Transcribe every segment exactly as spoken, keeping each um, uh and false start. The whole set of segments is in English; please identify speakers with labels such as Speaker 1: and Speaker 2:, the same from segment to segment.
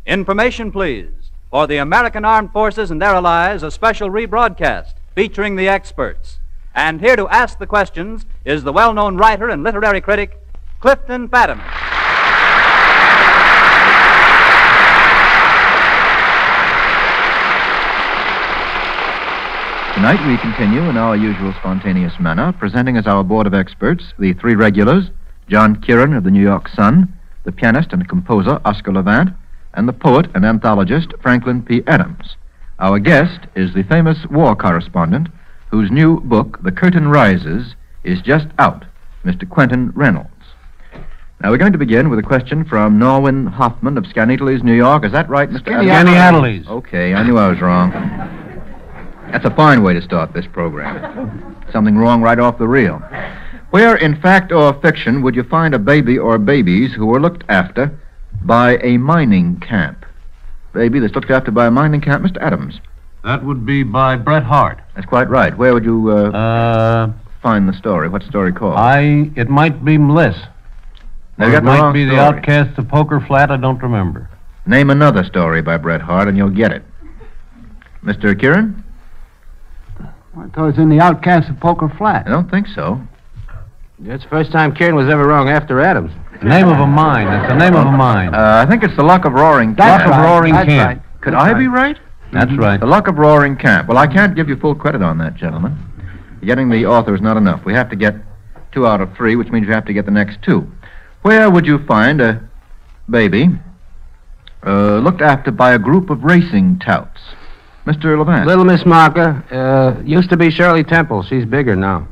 Speaker 1: Information, please. For the American Armed Forces and their allies, a special rebroadcast featuring the experts. And here to ask the questions is the well-known writer and literary critic, Clifton Fadiman.
Speaker 2: Tonight we continue in our usual spontaneous manner, presenting as our board of experts the three regulars, John Kieran of the New York Sun, the pianist and composer Oscar Levant, and the poet and anthologist Franklin P. Adams. Our guest is the famous war correspondent whose new book, The Curtain Rises, is just out, Mister Quentin Reynolds. Now we're going to begin with a question from Norwin Hoffman of Skaneateles, New York. Is that right, Mister Adams?
Speaker 3: Skaneateles.
Speaker 2: Okay, I knew I was wrong. That's a fine way to start this program. Something wrong right off the reel. Where, in fact or fiction, would you find a baby or babies who were looked after by a mining camp? Baby that's looked after by a mining camp, Mister Adams.
Speaker 3: That would be by Bret Harte.
Speaker 2: That's quite right. Where would you uh,
Speaker 3: Uh,
Speaker 2: find the story? What's the story called?
Speaker 3: I. It might be Mliss.
Speaker 2: Now,
Speaker 3: Or
Speaker 2: you got
Speaker 3: it
Speaker 2: the
Speaker 3: might
Speaker 2: wrong
Speaker 3: be The
Speaker 2: story.
Speaker 3: Outcasts of Poker Flat. I don't remember.
Speaker 2: Name another story by Bret Harte and you'll get it. Mister Kieran?
Speaker 4: I thought it was in the Outcasts of Poker Flat.
Speaker 2: I don't think so.
Speaker 5: It's the first time Kieran was ever wrong after Adams.
Speaker 3: The name of a mine. It's the name of a mine.
Speaker 2: Uh, I think it's the Luck of Roaring
Speaker 4: That's
Speaker 2: Camp.
Speaker 3: Luck of
Speaker 4: right.
Speaker 3: Roaring
Speaker 4: That's
Speaker 3: Camp.
Speaker 4: right.
Speaker 2: Could
Speaker 4: That's
Speaker 2: I
Speaker 4: right.
Speaker 2: be right?
Speaker 3: That's right.
Speaker 2: The Luck of Roaring Camp. Well, I can't give you full credit on that, gentlemen. Getting the author is not enough. We have to get two out of three, which means we have to get the next two. Where would you find a baby uh, looked after by a group of racing touts? Mister Levant.
Speaker 5: Little Miss Marker uh, used to be Shirley Temple. She's bigger now.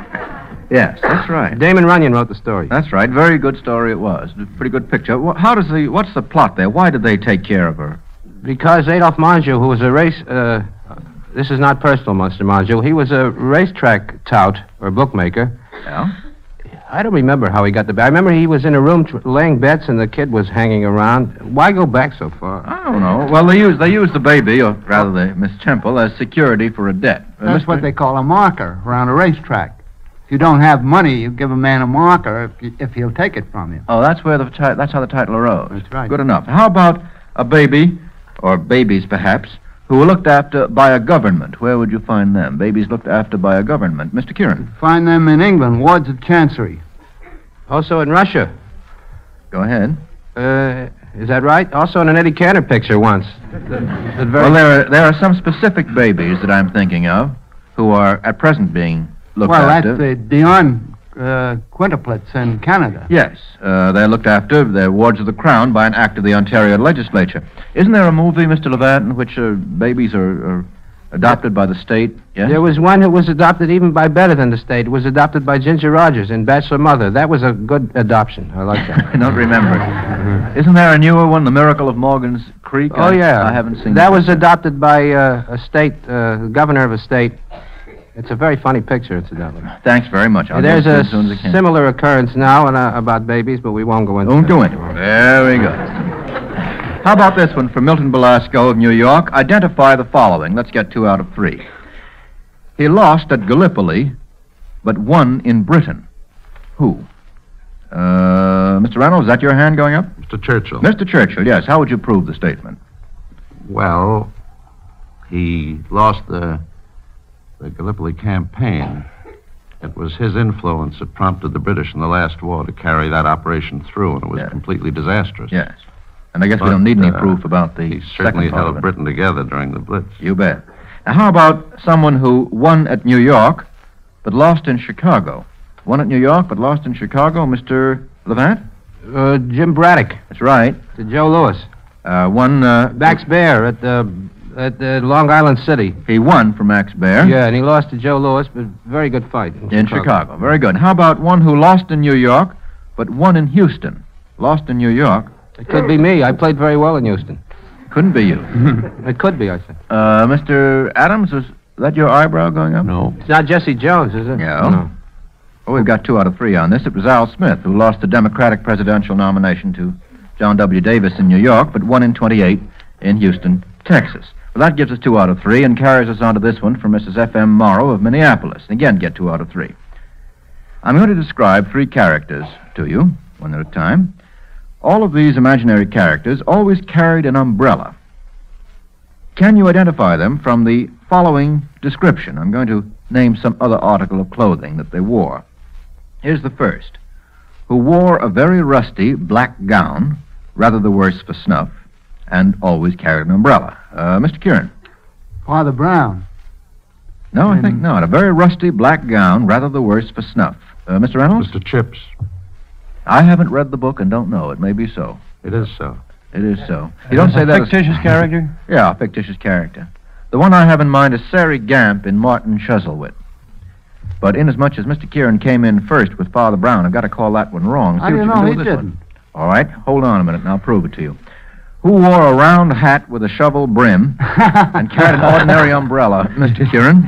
Speaker 2: Yes, that's right.
Speaker 5: Damon Runyon wrote the story.
Speaker 2: That's right. Very good story it was. Pretty good picture. Wh- How does the, what's the plot there? Why did they take care of her?
Speaker 5: Because Adolphe Mongeau, who was a race... Uh, this is not personal, Mister Mongeau. He was a racetrack tout or bookmaker.
Speaker 2: Yeah?
Speaker 5: I don't remember how he got the bet. I remember he was in a room tr- laying bets and the kid was hanging around. Why go back so far?
Speaker 2: I don't know. Well, they use they use the baby, or rather the Miss Temple, as security for a debt. Uh,
Speaker 4: That's
Speaker 2: Mister
Speaker 4: what they call a marker around a racetrack. If you don't have money, you give a man a marker if, you, if he'll take it from you.
Speaker 2: Oh, that's where the ti- that's how the title arose.
Speaker 4: That's right.
Speaker 2: Good enough. How about a baby, or babies perhaps, who were looked after by a government? Where would you find them? Babies looked after by a government. Mister Kieran.
Speaker 4: Find them in England, wards of Chancery.
Speaker 5: Also in Russia.
Speaker 2: Go ahead.
Speaker 5: Uh, is that right? Also in an Eddie Cantor picture once. The, the very...
Speaker 2: Well, there are, there are some specific babies that I'm thinking of who are at present being looked
Speaker 4: well,
Speaker 2: after.
Speaker 4: that's the Dion uh, quintuplets in Canada.
Speaker 2: Yes, uh, they're looked after. They're wards of the Crown by an act of the Ontario legislature. Isn't there a movie, Mister Levant, in which uh, babies are, are adopted by the state? Yes?
Speaker 5: There was one who was adopted even by better than the state. It was adopted by Ginger Rogers in Bachelor Mother. That was a good adoption. I like that.
Speaker 2: I don't remember it. Isn't there a newer one, The Miracle of Morgan's Creek?
Speaker 5: Oh,
Speaker 2: I,
Speaker 5: yeah.
Speaker 2: I haven't seen
Speaker 5: that. was adopted by uh, a state, uh, governor of a state. It's a very funny picture, incidentally.
Speaker 2: Thanks very much. I'll
Speaker 5: There's
Speaker 2: go
Speaker 5: a
Speaker 2: as soon as I can.
Speaker 5: similar occurrence now and, uh, about babies, but we won't go into
Speaker 2: Don't
Speaker 5: it.
Speaker 2: do it. There we go. How about this one from Milton Belasco of New York? Identify the following. Let's get two out of three. He lost at Gallipoli, but won in Britain. Who? Uh, Mister Reynolds, is that your hand going up?
Speaker 3: Mister Churchill.
Speaker 2: Mister Churchill, yes. How would you prove the statement?
Speaker 6: Well, he lost the, the Gallipoli campaign. It was his influence that prompted the British in the last war to carry that operation through, and it was
Speaker 2: Yeah.
Speaker 6: completely disastrous.
Speaker 2: Yes. And I guess we
Speaker 6: But,
Speaker 2: don't need any
Speaker 6: uh,
Speaker 2: proof about the
Speaker 6: He
Speaker 2: second
Speaker 6: certainly
Speaker 2: part of
Speaker 6: held
Speaker 2: it.
Speaker 6: Britain together during the Blitz.
Speaker 2: You bet. Now, how about someone who won at New York, but lost in Chicago? Won at New York, but lost in Chicago, Mister Levant?
Speaker 5: Uh, Jim Braddock
Speaker 2: That's right.
Speaker 5: to Joe Louis.
Speaker 2: Uh, won, uh,
Speaker 5: Max Baer at, uh, at uh, Long Island City.
Speaker 2: he won for Max Baer
Speaker 5: Yeah, and he lost to Joe Louis, but very good fight.
Speaker 2: in Chicago. Very good. How about one who lost in New York, but won in Houston? Lost in New York.
Speaker 5: It could be me. I played very well in Houston.
Speaker 2: Couldn't be you.
Speaker 5: It could be, I think.
Speaker 2: Uh, Mister Adams, is that your eyebrow going up?
Speaker 3: No.
Speaker 5: It's not Jesse Jones, is it?
Speaker 2: Yeah.
Speaker 5: No.
Speaker 2: Well, we've got two out of three on this. It was Al Smith, who lost the Democratic presidential nomination to John W. Davis in New York, but won in twenty-eight in Houston, Texas. Well, that gives us two out of three and carries us on to this one from Missus F M Morrow of Minneapolis. Again, get two out of three. I'm going to describe three characters to you, one at a time, All of these imaginary characters always carried an umbrella. Can you identify them from the following description? I'm going to name some other article of clothing that they wore. Here's the first. Who wore a very rusty black gown, rather the worse for snuff, and always carried an umbrella. Uh, Mister Kieran.
Speaker 4: Father Brown.
Speaker 2: No, I think not. A very rusty black gown, rather the worse for snuff. Uh, Mister Reynolds?
Speaker 6: Mister Chips.
Speaker 2: I haven't read the book and don't know. It may be so.
Speaker 6: It is so.
Speaker 2: It is so. You don't say that.
Speaker 3: Fictitious character?
Speaker 2: Yeah, a fictitious character. The one I have in mind is Sari Gamp in Martin Chuzzlewit. But inasmuch as Mister Kieran came in first with Father Brown, I've got to call that one wrong.
Speaker 4: How
Speaker 2: See
Speaker 4: do
Speaker 2: what
Speaker 4: you
Speaker 2: you can
Speaker 4: know
Speaker 2: do
Speaker 4: he
Speaker 2: with this
Speaker 4: didn't?
Speaker 2: one. All right, hold on a minute and I'll prove it to you. Who wore a round hat with a shovel brim and carried an ordinary umbrella? Mister Kieran?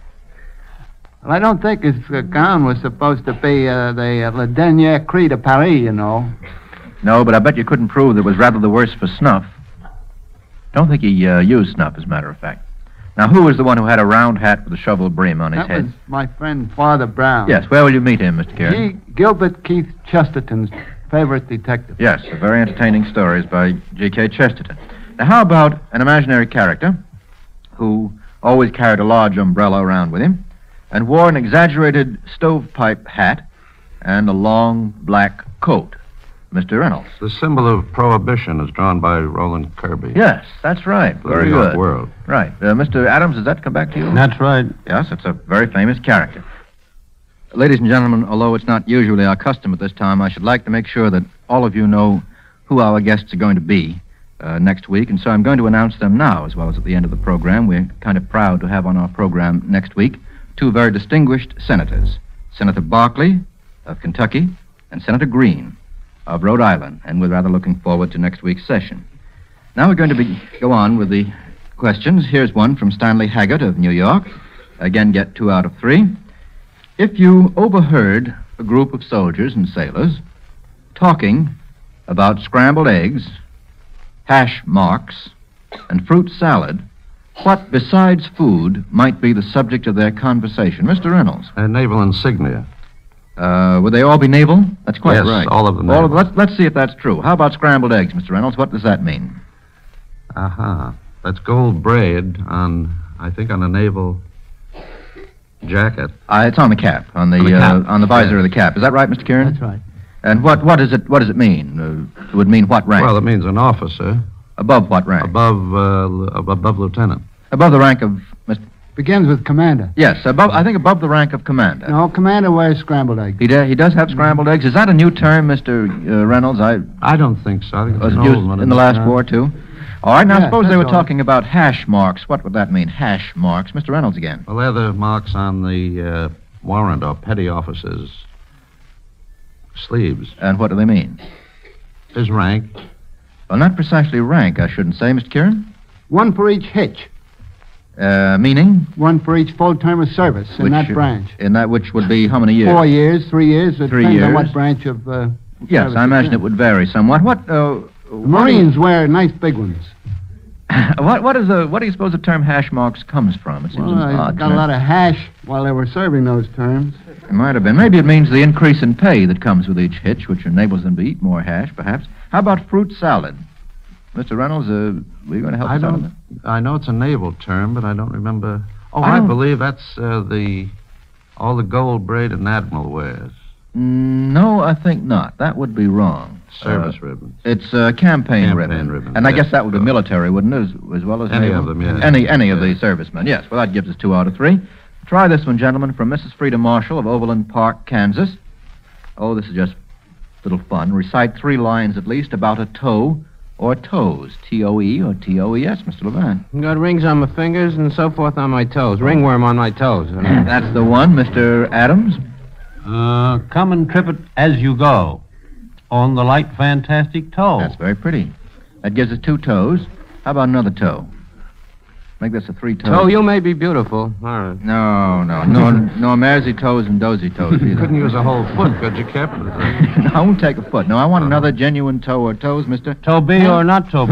Speaker 4: Well, I don't think his uh, gown was supposed to be uh, the uh, Le Dernier Cri de Paris, you know.
Speaker 2: No, but I bet you couldn't prove that it was rather the worse for snuff. Don't think he uh, used snuff, as a matter of fact. Now, who was the one who had a round hat with a shovel brim on his
Speaker 4: That
Speaker 2: head?
Speaker 4: was my friend Father Brown.
Speaker 2: Yes, where will you meet him, Mister Kieran?
Speaker 4: He, Gilbert Keith Chesterton's favorite detective.
Speaker 2: Yes, a very entertaining stories by G K Chesterton. Now, how about an imaginary character who always carried a large umbrella around with him and wore an exaggerated stovepipe hat and a long black coat? Mister Reynolds.
Speaker 6: The symbol of prohibition is drawn by Roland Kirby.
Speaker 2: Yes, that's right.
Speaker 6: For the
Speaker 2: Very
Speaker 6: New York
Speaker 2: good.
Speaker 6: World.
Speaker 2: Right. Uh, Mister Adams, does that come back to you?
Speaker 3: That's right.
Speaker 2: Yes, it's a very famous character. Ladies and gentlemen, although it's not usually our custom at this time, I should like to make sure that all of you know who our guests are going to be uh, next week, and so I'm going to announce them now as well as at the end of the program. We're kind of proud to have on our program next week two very distinguished senators, Senator Barkley of Kentucky and Senator Green of Rhode Island, and we're rather looking forward to next week's session. Now we're going to be, go on with the questions. Here's one from Stanley Haggart of New York. Again, get two out of three. If you overheard a group of soldiers and sailors talking about scrambled eggs, hash marks, and fruit salad, what besides food might be the subject of their conversation? Mister Reynolds.
Speaker 6: And naval insignia.
Speaker 2: Uh, would they all be naval? That's quite
Speaker 6: Yes,
Speaker 2: right.
Speaker 6: all of them
Speaker 2: All of,
Speaker 6: naval.
Speaker 2: let's, let's see if that's true. How about scrambled eggs, Mister Reynolds? What does that mean?
Speaker 6: Aha. That's gold braid on, I think, on a naval jacket.
Speaker 2: Uh, it's on the cap, on the,
Speaker 6: On the cap.
Speaker 2: Uh, on the visor
Speaker 6: Yes.
Speaker 2: of the cap. Is that right, Mister Kieran?
Speaker 4: That's right.
Speaker 2: And what, what, is it, what does it mean? Uh, it would mean what rank?
Speaker 6: Well, it means an officer
Speaker 2: Above what rank?
Speaker 6: above uh, l- above lieutenant.
Speaker 2: Above the rank of... Mister
Speaker 4: Begins with commander.
Speaker 2: Yes, above. I think above the rank of commander.
Speaker 4: No, commander wears scrambled eggs.
Speaker 2: He, do, he does have scrambled eggs. Is that a new term, Mister Uh, Reynolds? I
Speaker 6: I don't think so. I think it's
Speaker 2: was
Speaker 6: an
Speaker 2: used
Speaker 6: old one.
Speaker 2: in the last war, too. All right, now
Speaker 4: Yeah,
Speaker 2: suppose they
Speaker 4: that's
Speaker 2: were
Speaker 4: all.
Speaker 2: talking about hash marks. What would that mean, hash marks? Mister Reynolds again.
Speaker 6: Well, they're the marks on the uh, warrant or petty officer's sleeves.
Speaker 2: And what do they mean?
Speaker 6: His rank.
Speaker 2: Well, not precisely rank, I shouldn't say, Mister Kieran.
Speaker 4: One for each hitch.
Speaker 2: Uh, meaning?
Speaker 4: One for each full term of service in
Speaker 2: Which,
Speaker 4: that
Speaker 2: uh,
Speaker 4: branch.
Speaker 2: In that which would be how many years?
Speaker 4: Four years, three years. It
Speaker 2: Three
Speaker 4: depends on
Speaker 2: years.
Speaker 4: what branch of uh,
Speaker 2: Yes,
Speaker 4: service
Speaker 2: I imagine
Speaker 4: it's
Speaker 2: it would vary somewhat. What, uh,
Speaker 4: in. The Marines wear nice big ones.
Speaker 2: what, what is the, what do you suppose the term hash marks comes from? It seems
Speaker 4: Well, I
Speaker 2: odd.
Speaker 4: got a lot of hash while they were serving those terms.
Speaker 2: It might have been. Maybe it means the increase in pay that comes with each hitch, which enables them to eat more hash, perhaps. How about fruit salad? Mister Reynolds, uh, were you going to help
Speaker 6: I
Speaker 2: us out on
Speaker 6: don't.
Speaker 2: that?
Speaker 6: I know it's a naval term, but I don't remember. Oh,
Speaker 2: I
Speaker 6: I,
Speaker 2: don't-
Speaker 6: believe that's uh, the all the gold braid an admiral wears.
Speaker 2: Mm, no, I think not. That would be wrong.
Speaker 6: Service
Speaker 2: Uh,
Speaker 6: ribbons.
Speaker 2: It's uh, campaign,
Speaker 6: Campaign
Speaker 2: ribbon.
Speaker 6: ribbon,
Speaker 2: And I
Speaker 6: yes,
Speaker 2: guess that would be
Speaker 6: sure.
Speaker 2: military, wouldn't it, as, as well as
Speaker 6: Any
Speaker 2: naval?
Speaker 6: of them, yes.
Speaker 2: Any, any of the
Speaker 6: Yes.
Speaker 2: servicemen, yes. Well, that gives us two out of three. Try this one, gentlemen, from Missus Frida Marshall of Overland Park, Kansas. Oh, this is just a little fun. Recite three lines at least about a toe or toes. T O E or T O E S, Mister Levant.
Speaker 5: Got rings on my fingers and so forth on my toes. Ringworm on my toes.
Speaker 2: That's the one, Mister Adams.
Speaker 3: Uh, come and trip it as you go on the light, fantastic toe.
Speaker 2: That's very pretty. That gives us two toes. How about another toe? Make this a three toe.
Speaker 5: Toe, you may be beautiful. All right.
Speaker 2: No, no, no, no mersey toes and dozy toes either.
Speaker 6: Couldn't use a whole foot, could you, Captain?
Speaker 2: No, I won't take a foot. No, I want another genuine toe or toes, mister.
Speaker 3: Toe be or not toe be?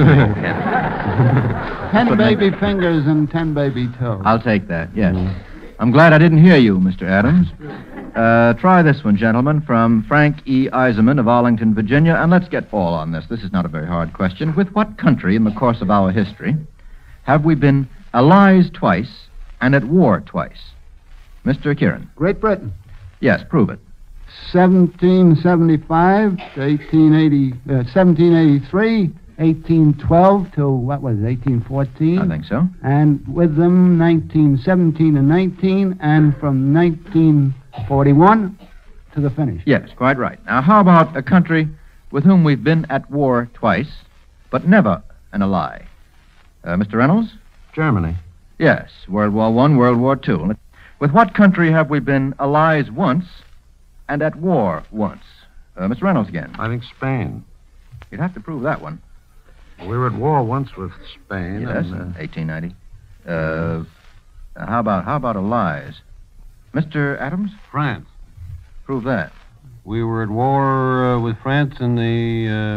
Speaker 4: Ten baby fingers and ten baby toes.
Speaker 2: I'll take that, yes. I'm glad I didn't hear you, Mister Adams. Uh, try this one, gentlemen, from Frank E. Eisenman of Arlington, Virginia, and let's get all on this. This is not a very hard question. With what country in the course of our history have we been allies twice and at war twice? Mister Kieran.
Speaker 4: Great Britain.
Speaker 2: Yes, prove it.
Speaker 4: seventeen seventy-five to eighteen eighty, uh, seventeen eighty-three, eighteen twelve to, what was it, eighteen fourteen?
Speaker 2: I think so.
Speaker 4: And with them, nineteen seventeen and nineteen, and from nineteen forty-one to the finish.
Speaker 2: Yes, quite right. Now, how about a country with whom we've been at war twice, but never an ally? Uh, Mister Reynolds?
Speaker 6: Germany.
Speaker 2: Yes, World War One, World War Two. With what country have we been allies once and at war once? Uh, Mister Reynolds again.
Speaker 6: I think Spain.
Speaker 2: You'd have to prove that one.
Speaker 6: We were at war once with Spain.
Speaker 2: Yes,
Speaker 6: and, uh,
Speaker 2: eighteen ninety. Uh, how about how about allies? Mister Adams?
Speaker 3: France.
Speaker 2: Prove that.
Speaker 3: We were at war uh, with France in the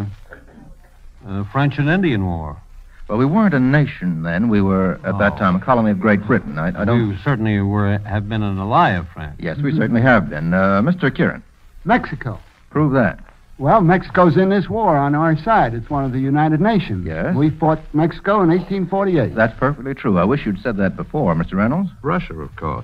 Speaker 3: uh, uh, French and Indian War.
Speaker 2: Well, we weren't a nation then. We were, at that
Speaker 3: Oh.
Speaker 2: time, a colony of Great Britain. I, I don't...
Speaker 3: We certainly were have been an ally of France.
Speaker 2: Yes, we certainly have been. Uh, Mister Kieran,
Speaker 4: Mexico.
Speaker 2: prove that.
Speaker 4: Well, Mexico's in this war on our side. It's one of the United Nations.
Speaker 2: Yes.
Speaker 4: We fought Mexico in eighteen forty-eight.
Speaker 2: That's perfectly true. I wish you'd said that before, Mister Reynolds.
Speaker 6: Russia, of course.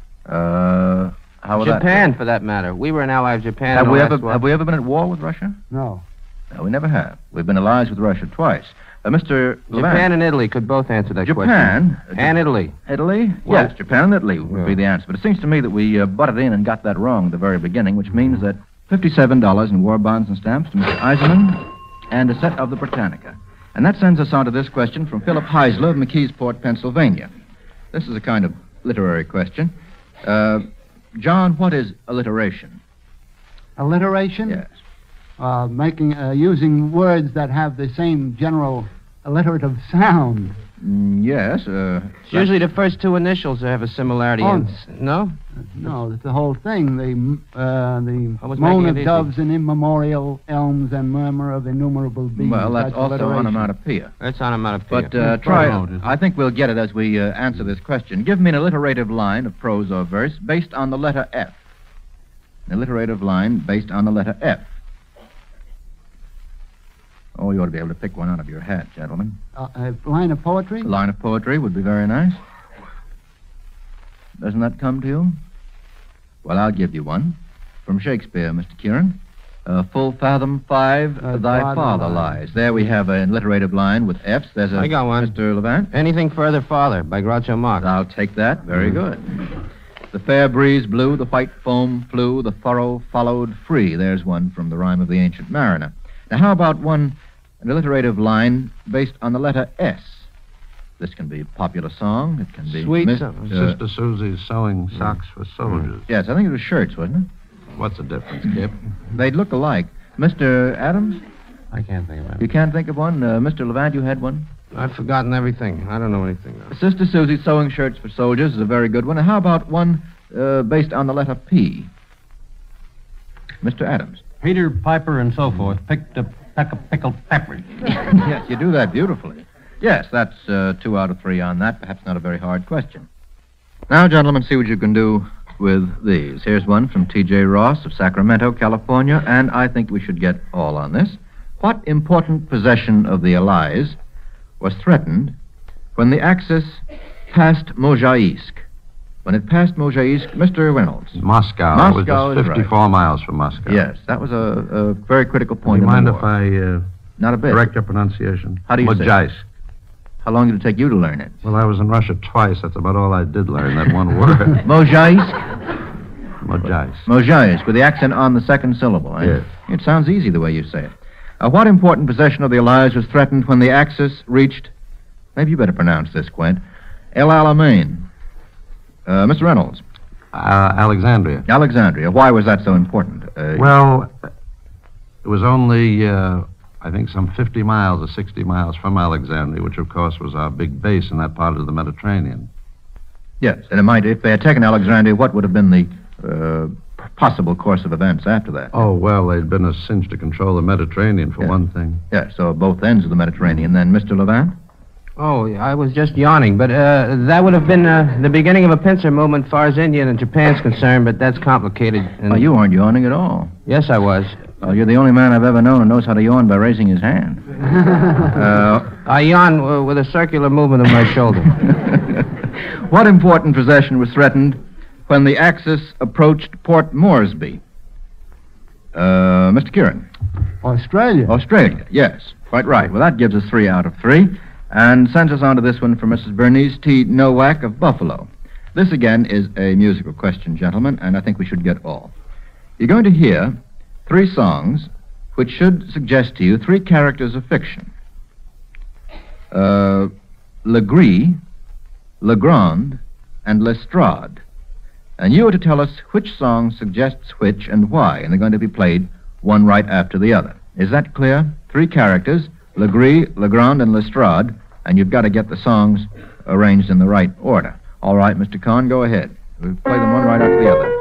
Speaker 2: Uh, how would
Speaker 5: Japan,
Speaker 2: that
Speaker 5: for that matter. We were an ally of Japan.
Speaker 2: Have
Speaker 5: in
Speaker 2: we
Speaker 5: the
Speaker 2: ever
Speaker 5: last war.
Speaker 2: have we ever been at war with Russia?
Speaker 4: No.
Speaker 2: No, we never have. We've been allies with Russia twice. Uh, Mister
Speaker 5: Japan and Italy could both answer that
Speaker 2: Japan,
Speaker 5: question. And Italy.
Speaker 2: Italy?
Speaker 5: Well-
Speaker 2: yes, Japan and Italy would be
Speaker 5: Yeah.
Speaker 2: the answer. But it seems to me that we uh, butted in and got that wrong at the very beginning, which means that fifty-seven dollars in war bonds and stamps to Mister Eisenman and a set of the Britannica. And that sends us on to this question from Philip Heisler of McKeesport, Pennsylvania. This is a kind of literary question. Uh, John, what is alliteration?
Speaker 4: Alliteration?
Speaker 2: Yes.
Speaker 4: Uh, making, uh, using words that have the same general alliterative sound.
Speaker 2: Mm, yes. Uh,
Speaker 5: It's usually the first two initials that have a similarity.
Speaker 4: Oh.
Speaker 5: in s- no?
Speaker 4: No, that's the whole thing. The uh, the
Speaker 5: I was
Speaker 4: moan
Speaker 5: making
Speaker 4: of
Speaker 5: it easy.
Speaker 4: doves and immemorial elms and murmur of innumerable bees.
Speaker 2: well, that's also
Speaker 4: alliteration.
Speaker 2: onomatopoeia.
Speaker 5: That's onomatopoeia.
Speaker 2: But uh,
Speaker 3: Quite
Speaker 2: try.
Speaker 3: right, isn't it?
Speaker 2: I think we'll get it as we uh, answer this question. Give me an alliterative line of prose or verse based on the letter F. An alliterative line based on the letter F. Oh, you ought to be able to pick one out of your hat, gentlemen.
Speaker 4: Uh, a line of poetry?
Speaker 2: A line of poetry would be very nice. Doesn't that come to you? Well, I'll give you one. From Shakespeare, Mister Kieran. Uh, full fathom five,
Speaker 4: Uh,
Speaker 2: thy
Speaker 4: father
Speaker 2: father
Speaker 4: lies.
Speaker 2: lies. There we have an alliterative line with F's. There's a
Speaker 5: I got one.
Speaker 2: Mister Levant.
Speaker 5: Anything further, Father, by Groucho Marx.
Speaker 2: I'll take that. Very good. The fair breeze blew, the white foam flew, the furrow followed free. There's one from the rhyme of the Ancient Mariner. Now, how about one, an alliterative line based on the letter S? This can be a popular song. It can be...
Speaker 5: Sweet
Speaker 2: mis-
Speaker 5: song.
Speaker 2: uh,
Speaker 6: Sister Susie's sewing socks for soldiers.
Speaker 2: yes, I think it was shirts, wasn't
Speaker 6: What's the difference, Kip?
Speaker 2: it? They'd look alike. Mister Adams,
Speaker 3: I can't think of
Speaker 2: you
Speaker 3: it.
Speaker 2: can't think of one? Uh, Mister Levant, you had one?
Speaker 5: I've forgotten everything. I don't know anything now.
Speaker 2: Sister Susie sewing shirts for soldiers is a very good one. And how about one uh, based on the letter P? Mister Adams.
Speaker 3: Peter Piper and so forth picked a peck of pickled peppers.
Speaker 2: Yes, you do that beautifully. Yes, that's uh, two out of three on that. Perhaps not a very hard question. Now, gentlemen, see what you can do with these. Here's one from T J Ross of Sacramento, California, and I think we should get all on this. What important possession of the Allies was threatened when the Axis passed Mozhaisk? When it passed Mozhaisk, Mister Reynolds.
Speaker 6: Moscow.
Speaker 2: Moscow
Speaker 6: It
Speaker 2: is
Speaker 6: was just fifty-four miles from Moscow.
Speaker 2: Yes, that was a, a very critical
Speaker 6: Do
Speaker 2: point
Speaker 6: you
Speaker 2: in
Speaker 6: mind
Speaker 2: the
Speaker 6: if
Speaker 2: war.
Speaker 6: I uh,
Speaker 2: Not a bit.
Speaker 6: correct your pronunciation?
Speaker 2: How do you say it?
Speaker 6: Mojaisk.
Speaker 2: How long did it take you to learn it?
Speaker 6: Well, I was in Russia twice. That's about all I did learn, that one word.
Speaker 2: Mozhaisk?
Speaker 6: Mojaisk.
Speaker 2: Mozhaisk, with the accent on the second syllable. Eh?
Speaker 6: Yes.
Speaker 2: It sounds easy the way you say it. Uh, what important possession of the Allies was threatened when the Axis reached, maybe you better pronounce this, Quint, El Alamein? Uh, Mister Reynolds.
Speaker 6: Uh, Alexandria.
Speaker 2: Alexandria. Why was that so important? Uh,
Speaker 6: Well, it was only, uh, I think, some fifty miles or sixty miles from Alexandria, which, of course, was our big base in that part of the Mediterranean.
Speaker 2: yes, and it might, if they had taken Alexandria, what would have been the uh, p- possible course of events after that?
Speaker 6: Oh, well, they'd been a cinch to control the Mediterranean, for
Speaker 2: Yeah.
Speaker 6: one thing.
Speaker 2: Yes, so both ends of the Mediterranean. Then, Mister Levant?
Speaker 5: Oh, I was just yawning, but uh, that would have been uh, the beginning of a pincer movement as far as India and Japan's concerned, but that's complicated. And
Speaker 2: Oh, you aren't yawning at all.
Speaker 5: Yes, I was.
Speaker 2: Well, you're the only man I've ever known who knows how to yawn by raising his hand. uh,
Speaker 5: I yawn uh, with a circular movement of my shoulder.
Speaker 2: What important possession was threatened when the Axis approached Port Moresby? Uh, Mister Kieran.
Speaker 4: Australia.
Speaker 2: Australia, yes. Quite right. Well, that gives us three out of three, and sends us on to this one from Missus Bernice T. Nowak of Buffalo. This, again, is a musical question, gentlemen, and I think we should get all. You're going to hear three songs which should suggest to you three characters of fiction. Uh, Legree, Legrand, and Lestrade. And you are to tell us which song suggests which and why, and they're going to be played one right after the other. Is that clear? Three characters, Legree, Legrand, and Lestrade, and you've got to get the songs arranged in the right order. All right, Mister Kahn, go ahead. We'll play them one right after the other.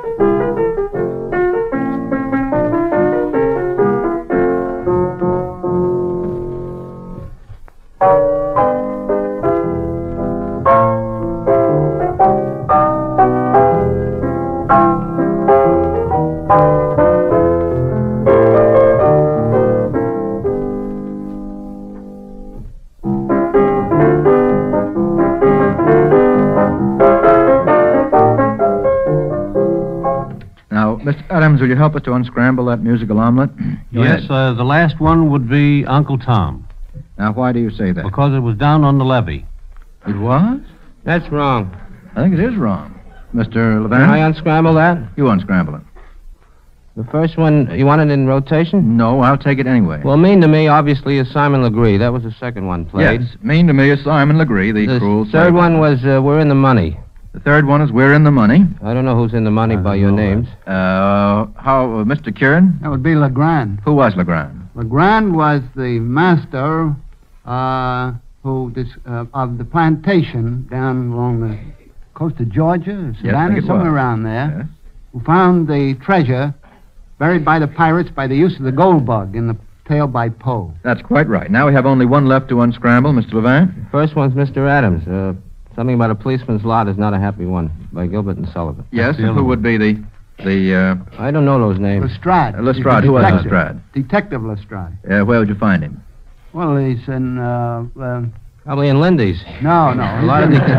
Speaker 2: Mister Adams, will you help us to unscramble that musical omelet? Go
Speaker 3: Yes,
Speaker 2: ahead.
Speaker 3: uh, the last one would be Uncle Tom,
Speaker 2: Now, why do you say that?
Speaker 3: because it was down on the levee.
Speaker 2: It was?
Speaker 5: That's wrong.
Speaker 2: I think it is wrong. Mister
Speaker 5: Can
Speaker 2: Levin?
Speaker 5: I unscramble that?
Speaker 2: You unscramble it.
Speaker 5: The first one, you want it in rotation?
Speaker 2: No, I'll take it anyway.
Speaker 5: Well, mean to me, obviously, is Simon Legree. That was the second one played.
Speaker 2: yes, mean to me is Simon Legree, the,
Speaker 5: The
Speaker 2: cruel
Speaker 5: third
Speaker 2: slave
Speaker 5: one
Speaker 2: master.
Speaker 5: was uh, We're in the Money.
Speaker 2: The third one is We're in the Money.
Speaker 5: I don't know who's in the money
Speaker 3: I
Speaker 5: by
Speaker 3: don't
Speaker 5: your
Speaker 3: know
Speaker 5: names.
Speaker 2: Uh, how, uh, Mister Kieran?
Speaker 4: That would be Legrand.
Speaker 2: Who was Legrand?
Speaker 4: Legrand was the master uh, who dis- uh, of the plantation down along the coast of Georgia, or
Speaker 2: Yes, I
Speaker 4: Savannah,
Speaker 2: think it
Speaker 4: somewhere
Speaker 2: was.
Speaker 4: around there,
Speaker 2: Yes.
Speaker 4: who found the treasure buried by the pirates by the use of the gold bug in the tale by Poe.
Speaker 2: That's quite right. Now we have only one left to unscramble, Mister Levin.
Speaker 5: First one's Mister Adams. Uh, something about a policeman's lot is not a happy one, by Gilbert and Sullivan.
Speaker 2: Yes,
Speaker 3: the
Speaker 2: and
Speaker 3: other
Speaker 2: who
Speaker 3: one.
Speaker 2: would be the the uh,
Speaker 5: I don't know those names.
Speaker 4: Lestrade.
Speaker 2: uh, Lestrade? Who was
Speaker 4: Detective.
Speaker 2: Lestrade?
Speaker 4: Detective Lestrade.
Speaker 2: Uh, where would you find him?
Speaker 4: Well, he's in, uh, uh,
Speaker 5: Probably in Lindy's.
Speaker 4: no, no.
Speaker 5: A
Speaker 4: he's
Speaker 5: lot of
Speaker 4: in-
Speaker 5: the...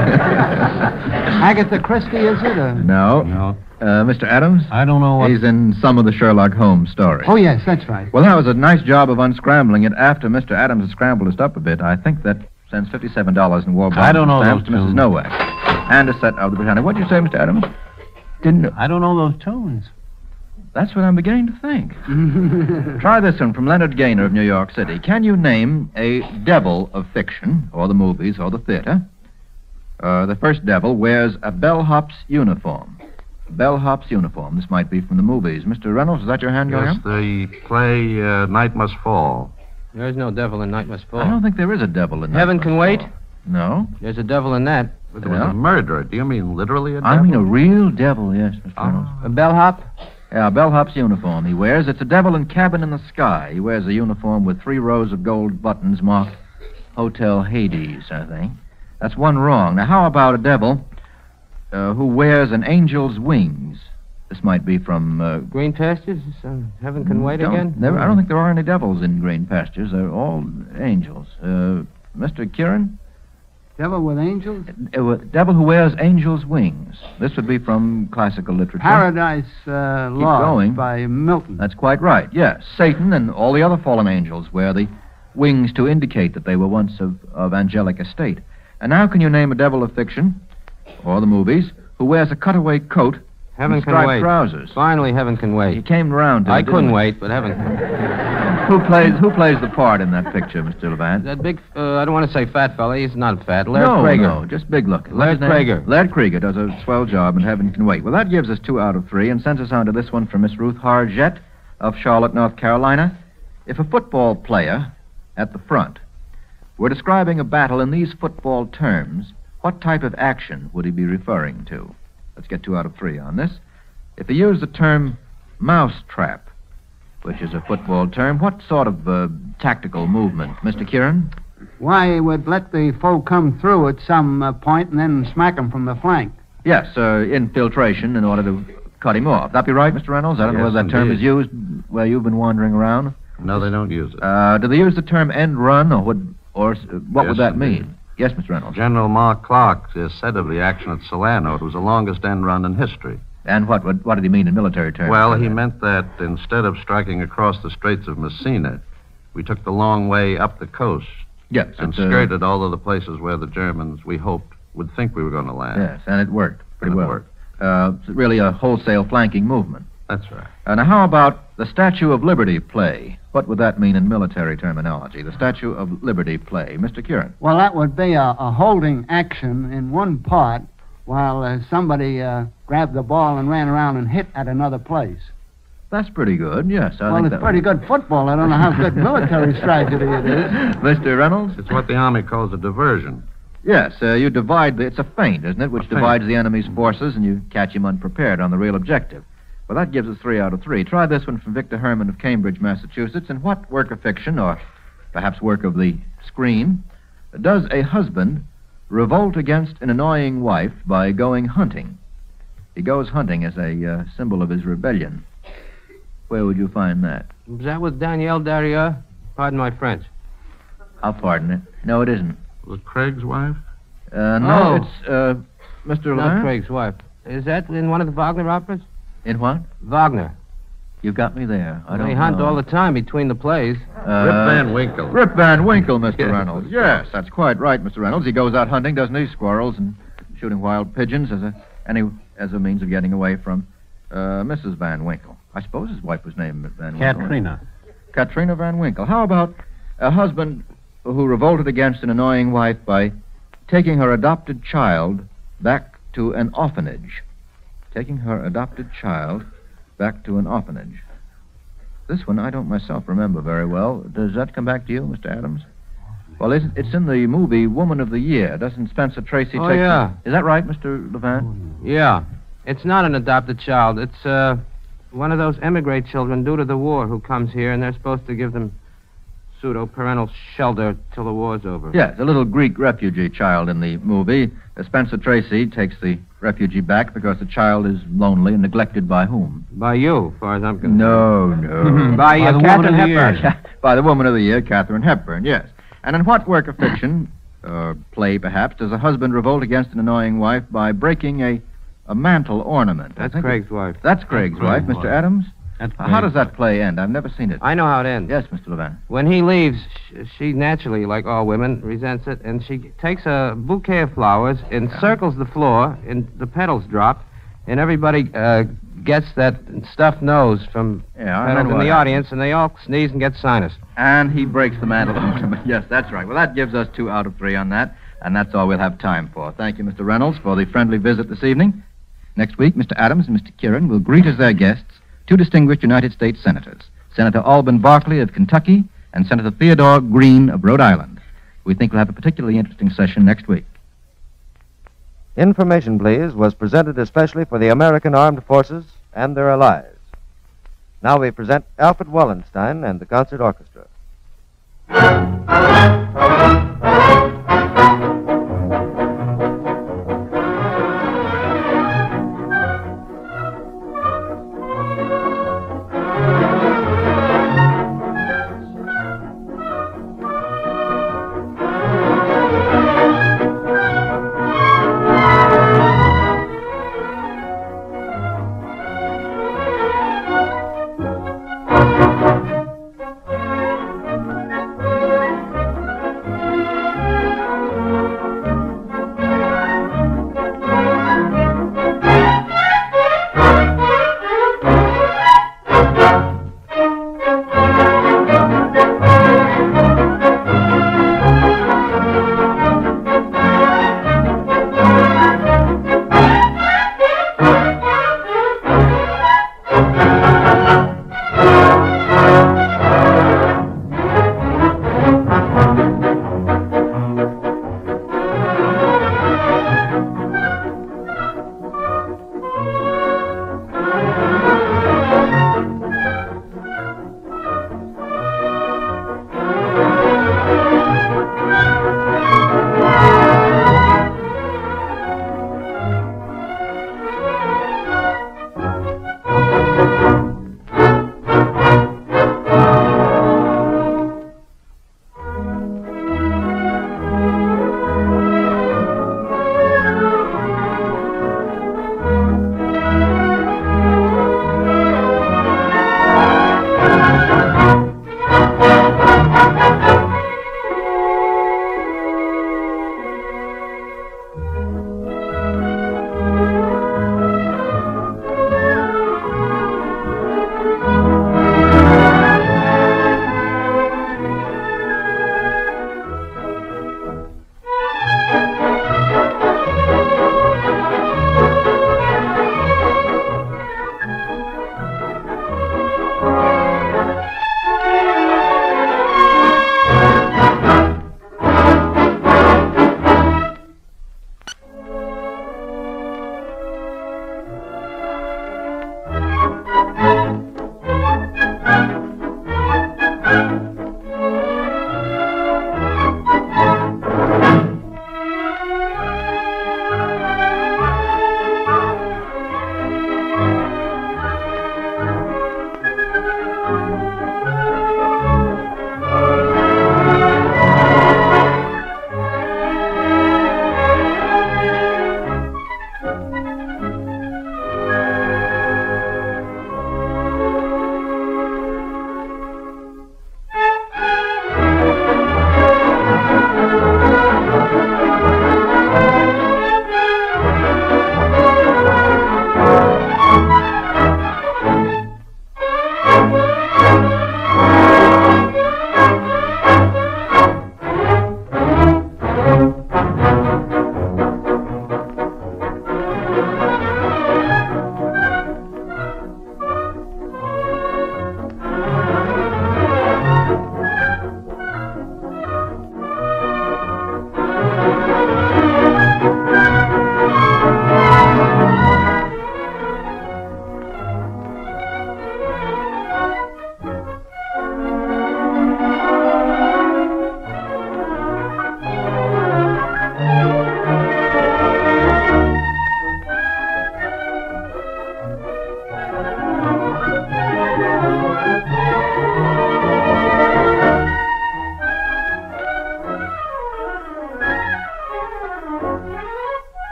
Speaker 4: Agatha Christie, is it? Or...
Speaker 2: No.
Speaker 3: No,
Speaker 2: Uh, Mister Adams?
Speaker 3: I don't know what.
Speaker 2: He's in some of the Sherlock Holmes stories.
Speaker 4: Oh, yes, that's right.
Speaker 2: Well, that was a nice job of unscrambling it. After Mister Adams has scrambled it up a bit, I think that sends fifty-seven dollars in war bonds
Speaker 3: I don't know
Speaker 2: and stamps
Speaker 3: those
Speaker 2: to Missus
Speaker 3: tunes.
Speaker 2: Nowak. And a set of the Britannia. What'd you say, Mister Adams? Didn't know.
Speaker 3: I don't know those tunes.
Speaker 2: That's what I'm beginning to think. Try this one from Leonard Gaynor of New York City. Can you name a devil of fiction, or the movies, or the theater? Uh, the first devil wears a bellhop's uniform. Bellhop's uniform. This might be from the movies. Mister Reynolds, is that your hand going
Speaker 6: Yes,
Speaker 2: up?
Speaker 6: the play uh, Night Must Fall.
Speaker 5: There's no devil in Night Must Fall.
Speaker 2: I don't think there is a devil in that.
Speaker 5: Heaven Can Wait?
Speaker 2: No.
Speaker 5: There's a devil in that.
Speaker 6: It was
Speaker 2: Yeah.
Speaker 6: a murderer. Do you mean literally a devil?
Speaker 2: I mean a real devil, yes, Mister
Speaker 6: Ah.
Speaker 2: Reynolds.
Speaker 5: A bellhop?
Speaker 2: Yeah, bellhop's uniform he wears. It's a devil in Cabin in the Sky. He wears a uniform with three rows of gold buttons marked Hotel Hades, I think. That's one wrong. Now, how about a devil uh, who wears an angel's wings? This might be from... Uh,
Speaker 5: Green Pastures? Uh, Heaven Can Wait
Speaker 2: don't-
Speaker 5: again?
Speaker 2: there- I don't think there are any devils in Green Pastures. They're all angels. Uh, Mister Kieran?
Speaker 4: Devil with angels?
Speaker 2: Uh, devil who wears angel's wings. This would be from classical literature.
Speaker 4: Paradise uh, Lost
Speaker 2: going.
Speaker 4: by Milton.
Speaker 2: That's quite right, yes. Satan and all the other fallen angels wear the wings to indicate that they were once of, of angelic estate. And now can you name a devil of fiction, or the movies, who wears a cutaway coat
Speaker 5: Heaven
Speaker 2: and
Speaker 5: Can
Speaker 2: striped
Speaker 5: Wait.
Speaker 2: trousers?
Speaker 5: Finally, Heaven Can
Speaker 2: He
Speaker 5: Wait.
Speaker 2: came around to it,
Speaker 5: I
Speaker 2: didn't
Speaker 5: couldn't
Speaker 2: he?
Speaker 5: wait, but Heaven Can.
Speaker 2: Who plays who plays the part in that picture, Mister Levant?
Speaker 5: That big, uh, I don't want to say fat fella. He's not fat. Laird
Speaker 2: no,
Speaker 5: Prager.
Speaker 2: no, just big looking.
Speaker 5: Laird
Speaker 2: What's his name?
Speaker 5: Prager.
Speaker 2: Laird Krieger does a swell job, and Heaven Can Wait. Well, that gives us two out of three, and sends us on to this one from Miss Ruth Harjett of Charlotte, North Carolina. If a football player at the front were describing a battle in these football terms, what type of action would he be referring to? Let's get two out of three on this. If he used the term mousetrap, which is a football term, what sort of uh, tactical movement? Mister Kieran?
Speaker 4: why would let the foe come through at some uh, point and then smack him from the flank.
Speaker 2: Yes, uh, infiltration in order to cut him off. That be right, Mister Reynolds? I don't know
Speaker 6: Yes,
Speaker 2: whether that term
Speaker 6: indeed.
Speaker 2: is used where you've been wandering around.
Speaker 6: No, they don't use it.
Speaker 2: Uh, do they use the term end run, or what, or uh, what would
Speaker 6: Yes,
Speaker 2: that
Speaker 6: indeed.
Speaker 2: mean? Yes, Mister Reynolds.
Speaker 6: General Mark Clark uh, said of the action at Salerno it was the longest end run in history.
Speaker 2: And what, what, what did he mean in military terms?
Speaker 6: Well,
Speaker 2: by
Speaker 6: he
Speaker 2: that?
Speaker 6: meant that instead of striking across the Straits of Messina, we took the long way up the coast
Speaker 2: Yes,
Speaker 6: and
Speaker 2: it's, uh,
Speaker 6: skirted all of the places where the Germans, we hoped, would think we were going to land.
Speaker 2: Yes, and it worked pretty
Speaker 6: And it
Speaker 2: well.
Speaker 6: worked.
Speaker 2: Uh, it's really a wholesale flanking movement.
Speaker 6: That's right.
Speaker 2: Uh, now, how about the Statue of Liberty play? What would that mean in military terminology? The Statue of Liberty play. Mister Kieran.
Speaker 4: Well, that would be a, a holding action in one part while uh, somebody uh, grabbed the ball and ran around and hit at another place.
Speaker 2: That's pretty good, yes. I
Speaker 4: well,
Speaker 2: think
Speaker 4: it's
Speaker 2: that
Speaker 4: pretty
Speaker 2: would-
Speaker 4: good football. I don't know how good military strategy it is.
Speaker 2: Mister Reynolds?
Speaker 6: It's what the Army calls a diversion.
Speaker 2: Yes, uh, you divide the... It's a feint, isn't it, which
Speaker 6: A feint.
Speaker 2: divides the enemy's forces and you catch him unprepared on the real objective. Well, that gives us three out of three. Try this one from Victor Herman of Cambridge, Massachusetts. In what work of fiction, or perhaps work of the screen, does a husband revolt against an annoying wife by going hunting? He goes hunting as a uh, symbol of his rebellion. Where would you find that?
Speaker 5: Was that with Danielle Darrieux? Pardon my French.
Speaker 2: I'll pardon it. No, it isn't.
Speaker 6: Was it Craig's wife?
Speaker 2: Uh, no,
Speaker 5: Oh.
Speaker 2: it's uh, Mister
Speaker 5: Not
Speaker 2: Levin.
Speaker 5: Craig's wife. Is that in one of the Wagner operas?
Speaker 2: In what?
Speaker 5: Wagner.
Speaker 2: You've got me there. I don't
Speaker 5: They hunt
Speaker 2: know.
Speaker 5: all the time between the plays.
Speaker 2: Uh,
Speaker 6: Rip Van Winkle.
Speaker 2: Rip Van Winkle, Mister
Speaker 6: Yes.
Speaker 2: Reynolds. Yes, that's quite right, Mister Reynolds. He goes out hunting, doesn't he? Squirrels and shooting wild pigeons as a any as a means of getting away from uh, Missus Van Winkle. I suppose his wife was named Van Winkle.
Speaker 3: Katrina.
Speaker 2: Katrina Van Winkle. How about a husband who revolted against an annoying wife by taking her adopted child back to an orphanage? Taking her adopted child back to an orphanage. This one I don't myself remember very well. Does that come back to you, Mister Adams? Well, it's, it's in the movie Woman of the Year. Doesn't Spencer Tracy
Speaker 5: Oh,
Speaker 2: take...
Speaker 5: yeah.
Speaker 2: Is that right, Mister Levant?
Speaker 5: Yeah. It's not an adopted child. It's uh, one of those emigre children due to the war who comes here, and they're supposed to give them pseudo-parental shelter till the war's over.
Speaker 2: Yes, a little Greek refugee child in the movie. Uh, Spencer Tracy takes the refugee back because the child is lonely and neglected by whom?
Speaker 5: By you, as far as I'm concerned.
Speaker 2: No, no.
Speaker 5: By,
Speaker 3: By
Speaker 5: uh,
Speaker 3: the woman
Speaker 5: Catherine
Speaker 3: of the
Speaker 5: Hepburn.
Speaker 3: year.
Speaker 2: By the Woman of the Year, Katharine Hepburn, yes. And in what work of fiction, or play perhaps, does a husband revolt against an annoying wife by breaking a, a mantle ornament? I
Speaker 5: That's
Speaker 2: think
Speaker 5: Craig's wife.
Speaker 2: That's Craig's
Speaker 3: Craig's
Speaker 2: wife, Mister
Speaker 3: wife.
Speaker 2: Adams.
Speaker 3: That's
Speaker 2: How
Speaker 3: Craig's
Speaker 2: does that play end? I've never seen it.
Speaker 5: I know how it ends.
Speaker 2: Yes, Mister Levant.
Speaker 5: When he leaves, sh- she naturally, like all women, resents it, and she takes a bouquet of flowers, encircles the floor, and the petals drop, and everybody uh, gets that stuffed nose from
Speaker 2: Yeah, I
Speaker 5: petals
Speaker 2: remember
Speaker 5: in
Speaker 2: what
Speaker 5: the
Speaker 2: happened.
Speaker 5: audience, and they all sneeze and get sinus.
Speaker 2: And he breaks the mantle ornament. Yes, that's right. Well, that gives us two out of three on that, and that's all we'll have time for. Thank you, Mister Reynolds, for the friendly visit this evening. Next week, Mister Adams and Mister Kieran will greet as their guests two distinguished United States senators, Senator Alban Barkley of Kentucky and Senator Theodore Green of Rhode Island. We think we'll have a particularly interesting session next week.
Speaker 7: Information, Please, was presented especially for the American Armed Forces and their allies. Now we present Alfred Wallenstein and the Concert Orchestra.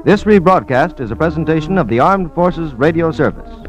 Speaker 7: This rebroadcast is a presentation of the Armed Forces Radio Service.